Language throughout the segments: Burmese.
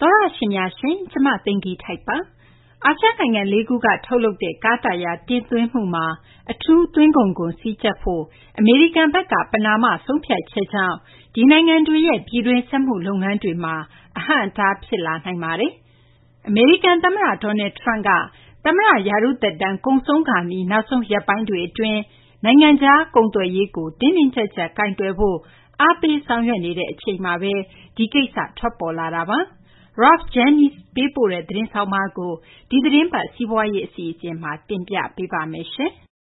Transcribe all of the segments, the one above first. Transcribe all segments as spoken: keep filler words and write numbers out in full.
သောရရှင်များရှင်ကျမသိင်္ဂီထိုက်ပါအာရှနိုင်ငံလေးခုကထုတ်လုပ်တဲ့ကားတာယာတင်သွင်းမှုမှာအထူးသွင်းကုန်ကိုစီးကျက်ဖို့အမေရိကန်ဘက်ကပနာမဆုံးဖြတ်ချက်ကြောင့်ဒီနိုင်ငံတွေရဲ့ပြည်တွင်းစက်မှုလုပ်ငန်းတွေမှာအဟန့်အတားဖြစ်လာနိုင်ပါတယ်အမေရိကန်သမ္မတဒေါ်နယ်ထရန့်ကသမ္မတရာထူးသက်တမ်းကုန်ဆုံးခါနီးနောက်ဆုံးရက်ပိုင်းတွေအတွင်းနိုင်ငံခြားကုန်သွယ်ရေးကိုတင်းတင်းကျပ်ကျပ်ကင်တွယ်ဖို့အားပေးဆောင်ရွက်နေတဲ့အချိန်မှာပဲဒီကိစ္စထွက်ပေါ်လာတာပါRalph Jennings ပေးပို့တဲ့သတင်းဆောင်မကိုဒီသတင်းပတ်စီးပွားရေးအစီအစဉ်မှာတင်ပြပေးပါမယ်ရှင်။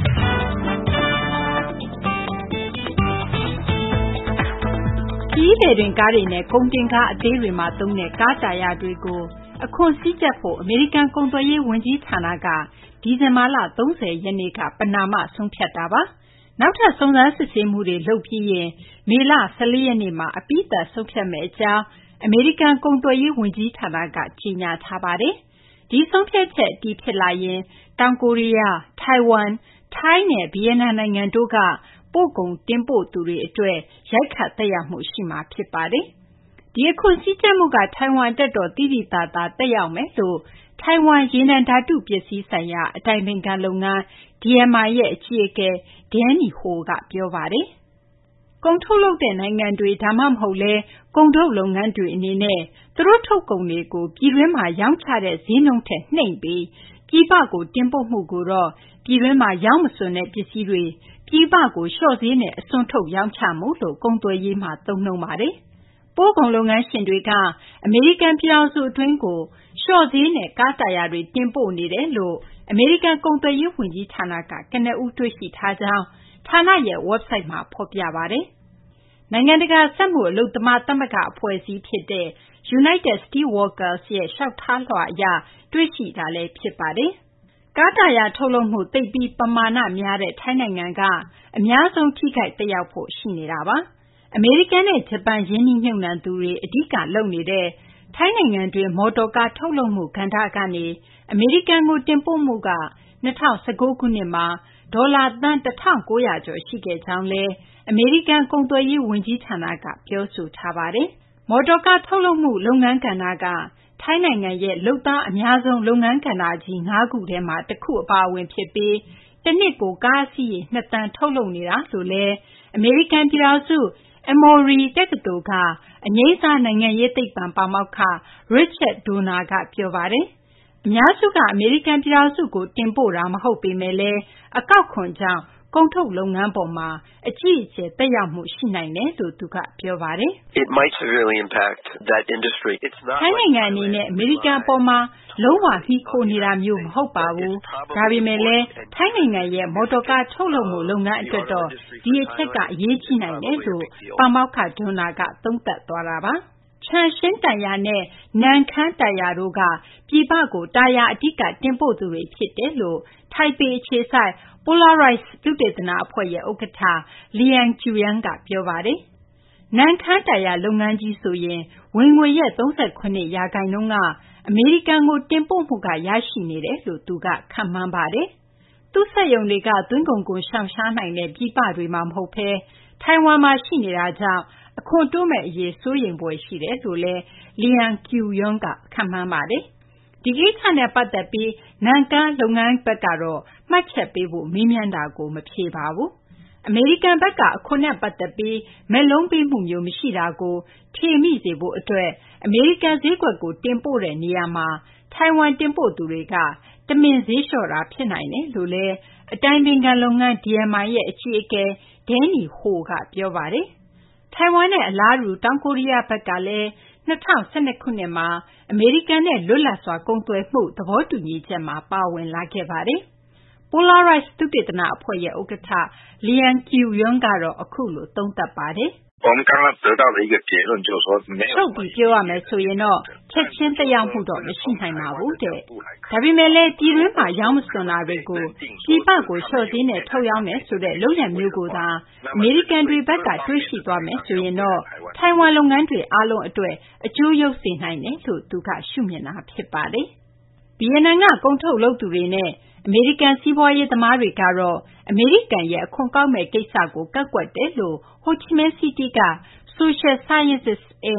ပြည်ပတွင်ကားတွေနဲ့ကုန်တင်ကားအသေးတွေမှာသုံးတဲ့ကားတာယာတွေကိုအခွန်စည်းကျပ်ဖို့အမေရိကန်ကုန်သွယ်ရေးဝန်ကြီးဌာနကဒီဇင်ဘာလ၃၀ရက်နေ့ကပဏာမဆုံးဖြတ်တာပါ။နောက်ထပ်စုံစမ်းစစ်ဆေးမှုတွေလုပ်ပြီးရင်မေလ၁၄ရက်နေ့မှာအပြီးသတ်ဆုံးဖြတ်မယ့်အကြောင်းအမေရိကန်ကုန်သွယ်ရေးဝန်ကြီးဌာနကကြေညာထားပါတယ်။ဒီဆုံးဖြတ်ချက်အတည်ဖြစ်လာရင်တောင်ကိုရီးယား၊ထိုင်ဝမ်၊ထိုင်းနဲ့ဗီယက်နမ်နိုင်ငံတို့ကပို့ကုန်တင်ပို့သူတွေအတွက်ရိုက်ခတ်သက်ရောက်မှုရှိမှာဖြစ်ပါတယ်။ဒီအခွန်စည်းကျပ်မှုကထိုင်ဝမ်အတွက်တော့သိသိသာသာသက်ရောက်မယ်လို့ထိုင်ဝမ်ရေနံဓာတုပစ္စည်းဆိုင်ရာအတိုင်ပင်ခံလုပ်ငန်း ဒီ အမ် အိုင် ရဲ့အကြီးအကဲ Danny Ho ကပြောပါတယ်။ကုန်ထုတ်လုပ်တဲ့နိုင်ငံတွေဒါမှမဟုတ်လဲကုန်ထုတ်လုပ်ငန်းတွေအနေနဲ့သူတို့ထုတ်ကုန်တွေကိုပြည်တွင်းမှာရောင်းချတဲ့ဈေးနှုန်းထက်နှိမ်ပြီးပြည်ပကိုတင်ပို့မှုကိုတော့ပြည်တွင်းမှာရောင်းမစွန်တဲ့ပစ္စည်းတွေပြည်ပကိုလျှော့ဈေးနဲ့အစွန်ထုတ်ရောင်းချမှုလို့ကုန်သွယ်ရေးမှာသုံးနှုန်းပါတယ်။ပို့ကုန်လုပ်ငန်းရှင်တွေကအမေရိကန်ပြည်ထောင်စုအတွင်းကိုလျှော့ဈေးနဲ့ကားတာယာတွေတင်ပို့နေတယ်လို့အမေရိကန်ကုန်သွယ်ရေးဝန်ကြီးဌာနကကနဦးတွေ့ရှိထားကြောင်းဌာနရဲ့ website မှာဖော်ပြပါတယ်။နိုင်ငံတကာစက်မှုအလုပ်သမားသမဂ္ဂအဖွဲ့အစည်းဖြစ်တဲ့ United Steelworkers ရဲ့လျှောက်ထားလွှာအရတွေ့ရှိတာလည်းဖြစ်ပါတယ်။ကားတာယာထုတ်လုပ်မှုသိပ်ပြီးပမာဏများတဲ့ထိုင်းနိုင်ငံကအများဆုံးထိခိုက်သက်ရောက်ဖို့ရှိနေတာပါ။အမေရိကန်နဲ့ဂျပန်ရင်းနှီးမြှုပ်နှံသူတွေအဓိကလုပ်နေတဲ့ထိုင်းနိုင်ငံတွင်းမော်တော်ကားထုတ်လုပ်မှုကဏ္ဍကနေအမေရိကန်ကိုတင်ပို့မှုက၂၀၁၉ခုနှစ်မှာဒေါ်လာသန်း၁၉၀၀ကျော်ရှိခဲ့ကြောင်းလည်းအမေရိကန်ကုန်သွယ်ရေးဝန်ကြီးဌာနကပြောဆိုထားပါတယ်။မော်တော်ကားထုတ်လုပ်မှုလုပ်ငန်းကဏ္ဍကထိုင်းနိုင်ငံရဲ့လုပ်သားအများဆုံးလုပ်ငန်းကဏ္ဍကြီး၅ခုထဲမှာတစ်ခုအပါအဝင်ဖြစ်ပြီးတစ်နှစ်ကိုကားအစီးရေ၂သန်းထုတ်လုပ်နေတာလို့လည်းအမေရိကန်ပြည်ထောင်စု Emory တက္ကသိုလ်ကအငြိမ်းစားနိုင်ငံရေးသိပ္ပံပါမောက္ခ Richard Donner ကပြောပါတယ်။အများစုကအမေရိကန်ပြည်ထောင်စုကိုတင်ပို့တာမဟုတ်ပေမဲ့လည်းအကောက်ခွန်ကြောင့်ကုန်ထုတ်လုပ်ငန်းပေါ်မှာအကြီးအကျယ်သက်ရောက်မှုရှိနိုင်တယ်လို့သူကပြောပါတယ်။ It might severely impact that industry. It's not ထိုင်းနိုင်ငံအနေနဲ့အမေရိကန်ပေါ်မှာလုံးဝမှီခိုနေတာမျိုးမဟုတ်ပါဘူး။ဒါပေမဲ့လည်းထိုင်းနိုင်ငံရဲ့မော်တော်ကားထုတ်လုပ်မှုလုပ်ငန်းအတွက်တော့ဒီအချက်ကအရေးကြီးနိုင်တယ်လို့ပါမောက္ခဒွန်နာကသုံးသပ်သွားတာပါ။ချန်ရှင်းတာယာနဲ့နန်ခမ်းတာယာတို့ကပြည်ပကိုတာယာအဓိကတင်ပို့သူတွေဖြစ်တယ်လို့ထိုင်ပေအခြေစိုက်Polarize သုတေသနအဖွဲ့ရဲ့ဥက္ကဋ္ဌ Liang Chuan ကပြောပါတယ်။နန်ခမ်းတာယာလုပ်ငန်းကြီးဆိုရင်ဝင်ငွေရဲ့၃၇ရာခိုင်နှုန်းကအမေရိကန်ကိုတင်ပို့မှုကရရှိနေတယ်လို့သူကခန့်မှန်းပါတယ်။သူ့စက်ရုံတွေကသွင်းကုန်ကိုရှောင်ရှားနိုင်တဲ့ပြည်ပတွေမှာမဟုတ်ဘဲထိုင်ဝမ်မှာရှိနေတာကြောင့်အခွန်တိုးမဲ့အရေးစိုးရိမ်ဖွယ်ရှိတယ်လို့လည်း Liang Chuan ကခန့်မှန်းပါတယ်။ဒီကိစ္စနဲ့ပတ်သက်ပြီးနန်ကမ်းလုပ်ငန်းဘက်ကတော့မှတ်ချက်ပေးဖို့မေးမြန်းတာကိုမဖြေပါဘူး။အမေရိကန်ဘက်ကအခွန်နဲ့ပတ်သက်ပြီးမက်လုံးပေးမှုမျိုးမရှိတာကိုထင်မိစေဖို့အတွက်အမေရိကန်ဈေးကွက်ကိုတင်ပို့တဲ့နေရာမှာထိုင်ဝမ်တင်ပို့သူတွေကတမင်ဈေးလျှော့တာဖြစ်နိုင်တယ်လို့လည်းအတိုင်ပင်ခံလုပ်ငန်း ဒီ အမ် အိုင် ရဲ့အကြီးအကဲ Danny Ho ကပြောပါတယ်။ထိုင်ဝမ်နဲ့အလားတူတောင်ကိုရီးယားဘက်ကလည်း၂၀၁၂ခုနှစ်မှာအမေရိကန်နဲ့လွတ်လပ်စွာကုန်သွယ်မှုသဘောတူညီချက်မှာပါဝင်လာခဲ့ပါတယ်။ Polarize သုတေသနအဖွဲ့ရဲ့ဥက္ကဋ္ဌ Liang Chuan ကတော့အခုလိုသုံးသပ်ပါတယ်။我们刚刚得到的一个结论就是说没有ချုပ်ပြီးပြောရမယ်ဆိုရင်တော့ချက်ချင်းသက်ရောက်မှုတော့မရှိနိုင်ပါဘူးတဲ့။ဒါပေမဲ့လည်းပြည်တွင်းမှာရောင်းမစွန်တာတွေကိုပြည်ပကိုလျှော့ဈေးနဲ့ထုတ်ရောင်းတယ်ဆိုတဲ့လုပ်ရပ်မျိုးကိုသာအမေရိကန်တွေဘက်ကတွေးရှိသွားမယ်ဆိုရင်တော့ထိုင်ဝမ်လုပ်ငန်းတွေအားလုံးအတွက်အကျိုးရုပ်စေနိုင်တယ်လို့သူကရှုမြင်တာဖြစ်ပါတယ်။ဗီယက်နမ်ကကုန်ထုတ်လုပ်သူတွေနဲ့အမေရိကန်စီးပွားရေးသမားတွေကတော့အမေရိကန်ရဲ့အခွန်ကောက်မဲ့ကိစ္စကိုကန့်ကွက်တယ်လို့ဟိုချီမင်းစီးတီးက Social Sciences and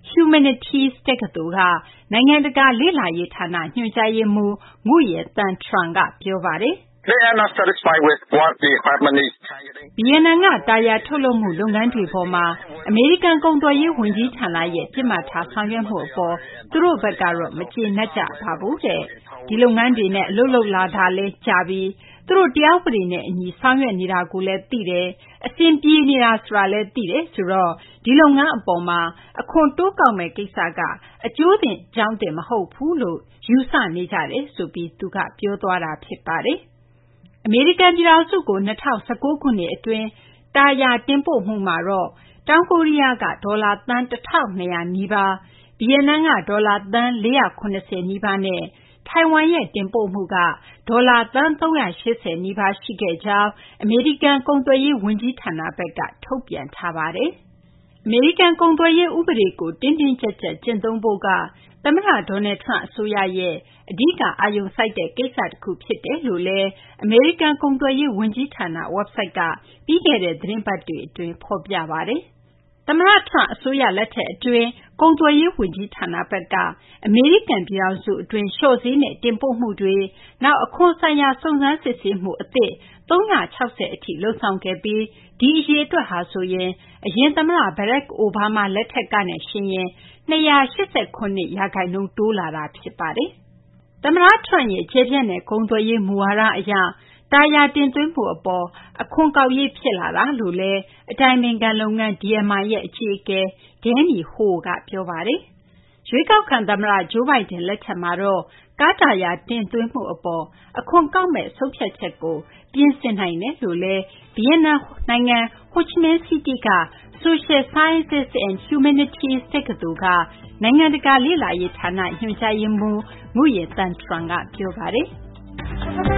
Humanities တက္ကသိုလ်ကနိုင်ငံတကာလေ့လာရေးဌာနညွှန်ကြားရေးမှူးငုယေသန်ထရန်ကပြောပါတယ် They are not satisfied with what the department is targeting. ဗီယက်နမ်ကတာယာထုတ်လုပ်မှုလုပ်ငန်းတွေပေါ်မှာအမေရိကန်ကုန်သွယ်ရေးဝန်ကြီးဌာနရဲ့ပြစ်မှတ်ထားဆောင်ရွက်မှုအပေါ်သူတို့ဘက်ကတော့မကျေနပ်ကြပါဘူးတဲ့ဒီလုပ်ငန်းတွေနဲ့အလုပ်လုပ်လာတာလဲကြာပြီးသူတို့တရားဥပဒေနဲ့အညီဆောင်ရွက်နေတာကိုလည်းသိတယ်အစဉ်ပြေနေတာဆိုတာလည်းသိတယ်ဆိုတော့ဒီလုပ်ငန်းအပေါ်မှာအခွန်တိုးကောက်မဲ့ကိစ္စကအကျိုးတင်ကြောင်းတင်မဟုတ်ဘူးလို့ယူဆနေကြတယ်ဆိုပြီးသူကပြောသွားတာဖြစ်ပါတယ်အမေရိကန်ပြည်ထောင်စုကို၂၀၁၉ခုနှစ်အတွင်းတာယာတင်ပို့မှုမှာတော့တောင်ကိုရီးယားကဒေါ်လာသန်းတစ်ထောင်နှစ်ရာနီးပါးဗီယက်နမ်ကဒေါ်လာသန်းလေးရာခုနစ်ဆယ်နီးပါးနဲ့ထိုင်ဝမ်ရဲ့တင်ပို့မှုကဒေါ်လာသန်းသုံးရာရှစ်ဆယ်နီးပါးရှိခဲ့ကြောင်းအမေရိကန်ကုန်သွယ်ရေးဝန်ကြီးဌာနဘက်ကထုတ်ပြန်ထားပါတယ်အမေရိကန်ကုန်သွယ်ရေးဥပဒေကိုတင်းတင်းကျပ်ကျပ်ကျင့်သုံးဖို့ကသမ္မတဒေါ်နယ်ထရန့်အစိုးရရဲ့အဓိကအာရုံစိုက်တဲ့ကိစ္စတစ်ခုဖြစ်တယ်လို့လည်းအမေရိကန်ကုန်သွယ်ရေးဝန်ကြီးဌာန website ကပြီးခဲ့တဲ့သတင်းပတ်တွေအတွင်းဖော်ပြပါတယ်။သမ္မတထရန့်အစိုးရလက်ထက်အတွင်းကုန်သွယ်ရေးဝန်ကြီးဌာနဘက်ကအမေရိကန်ပြည်ထောင်စုအတွင်းလျှော့ဈေးနဲ့တင်ပို့မှုတွေနောက်အခွန်ဆိုင်ရာစုံစမ်းစစ်ဆေးမှုအသစ်သုံးရာခြောက်ဆယ်အထိလှုပ်ဆောင်ခဲ့ပြီးဒီအရေးအတွက်ဟာဆိုရင်အရင်သမ္မတဘရက်အိုဘားမားလက်ထက်ကနဲ့ရှင်ရင်နှစ်ရာရှစ်ဆယ်ခုရာခိုင်နှုန်းတိုးလာတာဖြစ်ပါတယ်။သမ္မတထရန့်ရဲ့ကျေပြန့်တဲ့ကုန်သွယ်ရေးမူဝါဒအရတာယာတင်သွင်းမှုအပေါ်အခွန်ကောက်ရေးဖြစ်လာတာလို့လည်းအတိုင်ပင်ခံလုပ်ငန်း ဒီ အမ် အိုင် ရဲ့အကြီးအကဲဒဲနီဟိုးကပြောပါတယ်။ရွေးကောက်ခံသမ္မတဂျိုးဘိုင်ဒန်လက်ထက်မှာတော့ကားတာယာတင်သွင်းမှုအပေါ်အခွန်ကောက်မဲ့ဆုံးဖြတ်ချက်ကိုပြင်ဆင်နိုင်တယ်လို့လည်းဗီယက်နမ်နိုင်ငံဟိုချီမင်းစီးတီးက Social Sciences and Humanities တက္ကသိုလ်ကနိုင်ငံတကာလေ့လာရေးဌာနညွှန်ကြားရေးမှူးငုယေသန်ထရန်ကပြောပါတယ်။